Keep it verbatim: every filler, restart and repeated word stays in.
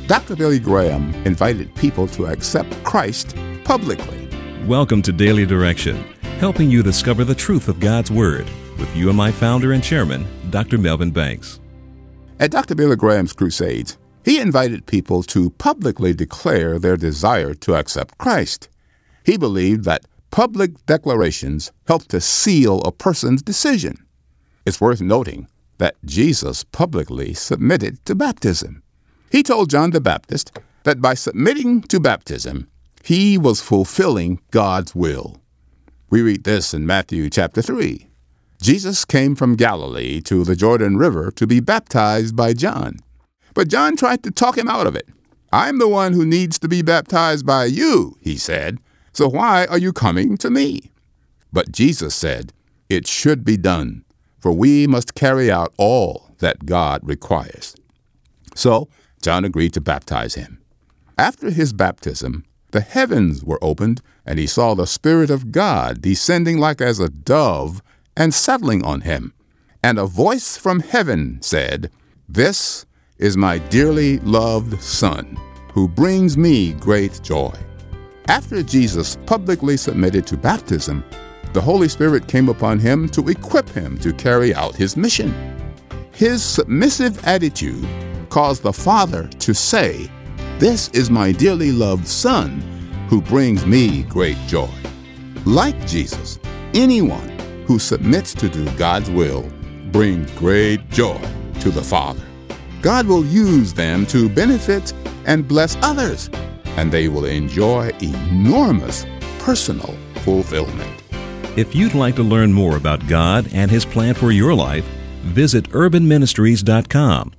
Doctor Billy Graham invited people to accept Christ publicly. Welcome to Daily Direction, helping you discover the truth of God's Word with you and my founder and chairman, Doctor Melvin Banks. At Doctor Billy Graham's crusades, he invited people to publicly declare their desire to accept Christ. He believed that public declarations help to seal a person's decision. It's worth noting that Jesus publicly submitted to baptism. He told John the Baptist that by submitting to baptism, he was fulfilling God's will. We read this in Matthew chapter three. Jesus came from Galilee to the Jordan River to be baptized by John. But John tried to talk him out of it. I'm the one who needs to be baptized by you, he said. So why are you coming to me? But Jesus said, it should be done, for we must carry out all that God requires. So John agreed to baptize him. After his baptism, the heavens were opened, and he saw the Spirit of God descending like as a dove and settling on him. And a voice from heaven said, This is my dearly loved Son, who brings me great joy. After Jesus publicly submitted to baptism, the Holy Spirit came upon him to equip him to carry out his mission. His submissive attitude caused the Father to say, This is my dearly loved Son, who brings me great joy. Like Jesus, anyone who submits to do God's will brings great joy to the Father. God will use them to benefit and bless others, and they will enjoy enormous personal fulfillment. If you'd like to learn more about God and His plan for your life, visit urban ministries dot com